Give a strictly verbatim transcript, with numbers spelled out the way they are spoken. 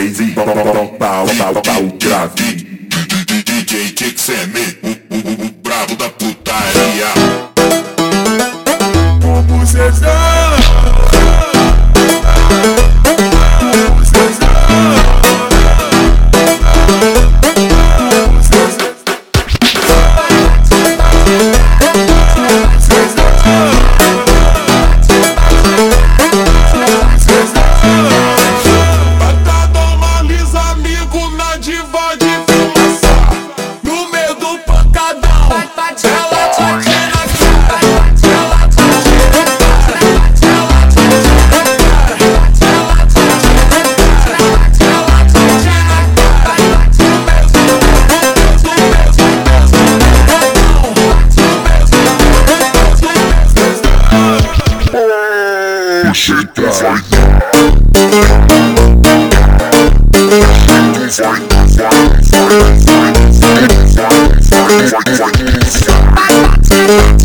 crazy, pau, pau, pau, pau, pau, grave. D J Kixeme, o, o, o brabo da putaria. Como cês dão? Shake that fight.